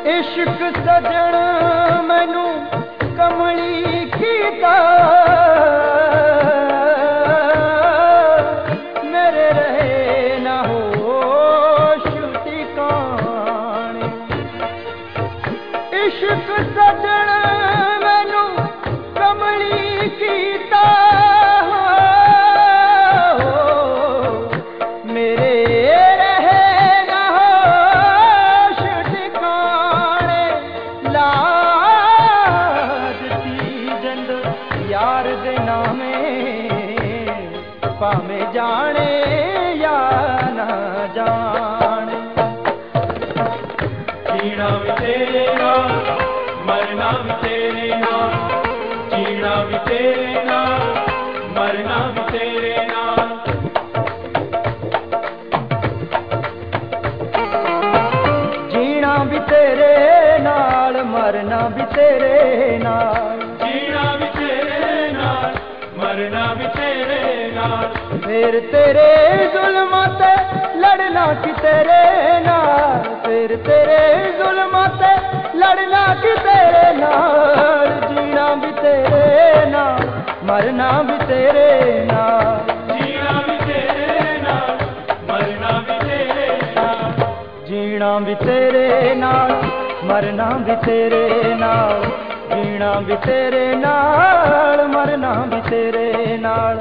इश्क सजन मैनू कमली कीता मेरे रहे ना होश ठिकाने। इश्क सजन मैनू कमली कीता भावे जाने या ना जाने। जीना भी तेरे नाल मरना भी तेरे नाल, जीना भी तेरे नाल मरना भी तेरे नाल। जीना भी तेरे नाल मरना भी तेरे नाल, जीना भी तेरे नाल मरना भी तेरे नाल। फिर तेरे जुल्मां ते लड़ना कि तेरे नाल, फिर तेरे जुल्मां ते लड़ना कि तेरे नाल। जीना भी तेरे नाल मरना भी तेरे नाल, जीना भी तेरे नाल मरना भी तेरे नाल। जीना भी तेरे नाल मरना भी तेरे नाल, जीना भी तेरे नाल मरना भी तेरे नाल।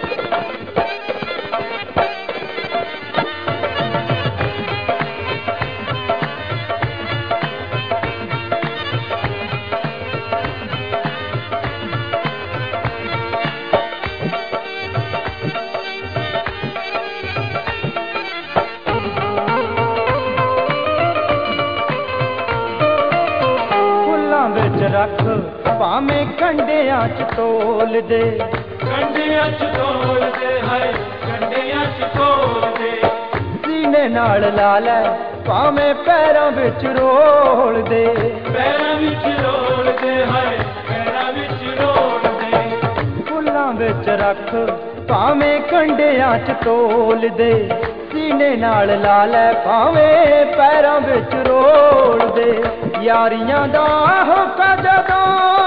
रख भावें कंडियां च तोल दे, कंडियां च तोल दे हाय कंडियां च तोल दे। सीने नाल ला लै भावें पैरां विच रोल दे, पैरां विच रोल दे हाय पैरां विच रोल दे। फुल्लां विच रख भावें कंडियां च तोल दे, सीने नाल ला लै भावें पैरां विच रोल दे। यारियां दा होका जदों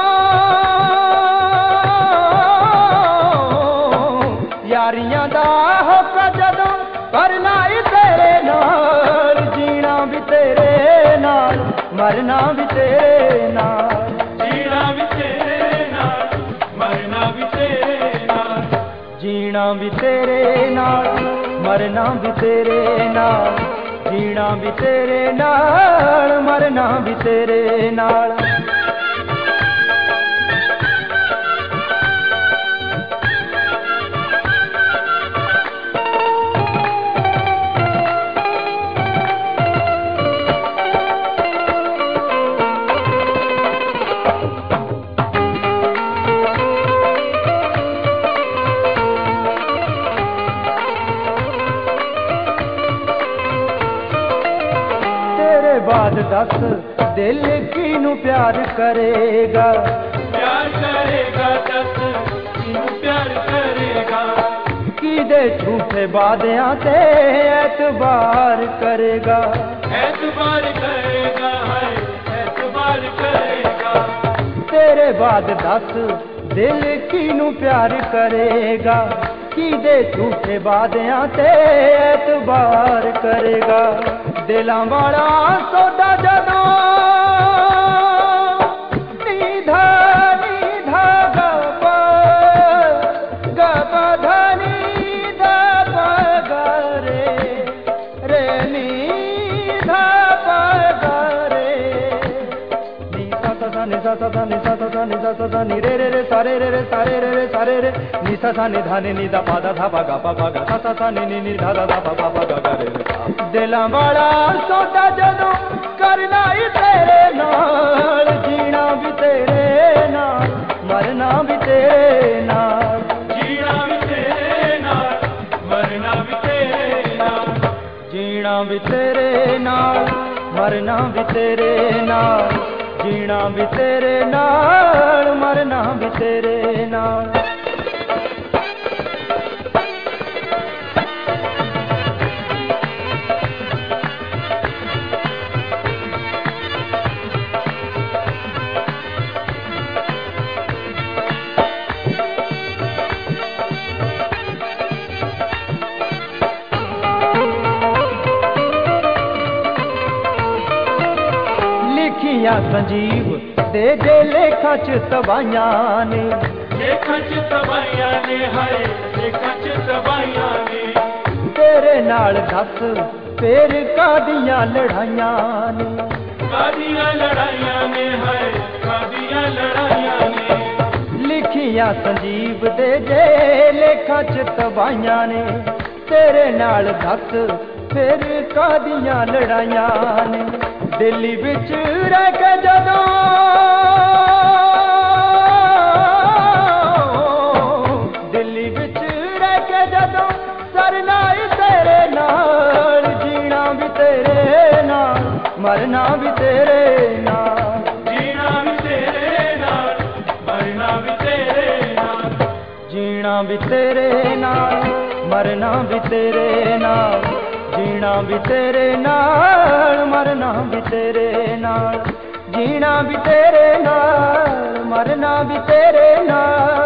यारियां दा होका जदों करना ही तेरे नाल। जीना भी तेरे नाल मरना भी तेरे नाल, जीना भी तेरे नाल मरना भी तेरे नाल। जीना भी तेरे नाल मरना भी तेरे नाल, जीना भी तेरे नाल मरना भी तेरे नाल। बाद दस दिल किनू प्यार करेगा, प्यार करेगा दस किनू प्यार करेगा। किदे झूठे वादियां ते एतबार करेगा, एतबार करेगा हाय एतबार करेगा। तेरे बाद दस दिल किनू प्यार करेगा, किदे झूठे वादियां ते एतबार करेगा। दिलां वाला सौदा जदों नीधा नीधा गपा गपा धनी दा पगरे रे नीधा पगरे। नी सा सा नि सा सा नि सा सा नि सा सा नि रे रे रे सारे रे रे सारे रे रे सारे रे नि सा सा नि धा नि दा पा दा धा पा गा पा गा सा सा नि नि धा धा पा पा पा गा रे रे। दिलां वाला सौदा जदों करना ही तेरे नाल, जीना भी तेरे नाल मरना भी तेरे नाल, जीना भी तेरे नाल मरना भी तेरे नाल। जीना भी तेरे नाल मरना भी तेरे नाल, जीना भी तेरे नाल मरना भी तेरे नाल। ਲਿਖੀਆਂ ਸੰਜੀਵ ਤੇ ਜੇ ਲੇਖਾਂ ਚ ਤਬਾਈਆਂ ਨੇ, ਲੇਖਾਂ ਚ ਤਬਾਈਆਂ ਨੇ, ਹਾਏ ਲੇਖਾਂ ਚ ਤਬਾਈਆਂ ਨੇ। ਤੇਰੇ ਨਾਲ ਦੱਸ ਫੇਰ ਕਾਦੀਆਂ ਲੜਾਈਆਂ ਨੇ, ਕਾਦੀਆਂ ਲੜਾਈਆਂ ਨੇ, ਹਾਏ ਕਾਦੀਆਂ ਲੜਾਈਆਂ ਨੇ। ਲਿਖੀਆਂ ਸੰਜੀਵ ਦੇ ਜੇ ਲੇਖਾਂ ਚ ਤਬਾਈਆਂ ਨੇ, ਤੇਰੇ ਨਾਲ ਦੱਸ ਫੇਰ ਕਾਦੀਆਂ ਲੜਾਈਆਂ ਨੇ। ਦਿੱਲੀ ਵਿੱਚ ਰਹਿ ਕੇ ਜਦੋਂ, ਦਿੱਲੀ ਵਿੱਚ ਰਹਿ ਕੇ ਜਦੋਂ ਸਰਨਾ ਈ ਤੇਰੇ ਨਾਲ, ਜੀਣਾ ਵੀ ਤੇਰੇ ਨਾਲ, ਮਰਨਾ ਵੀ ਤੇਰੇ ਨਾਲ। ਜੀਣਾ ਵੀ ਤੇਰੇ ਨਾਲ, ਮਰਨਾ ਵੀ ਤੇਰੇ ਨਾਲ। ਜੀਣਾ ਵੀ ਤੇਰੇ ਨਾਲ, ਮਰਨਾ ਵੀ ਤੇਰੇ ਨਾਲ। ਜੀਣਾ ਵੀ ਤੇਰੇ ਨਾਲ, ਮਰਨਾ ਵੀ ਤੇਰੇ ਨਾਲ। ਜੀਣਾ ਵੀ ਤੇਰੇ ਨਾਲ, ਮਰਨਾ ਵੀ ਤੇਰੇ ਨਾਲ।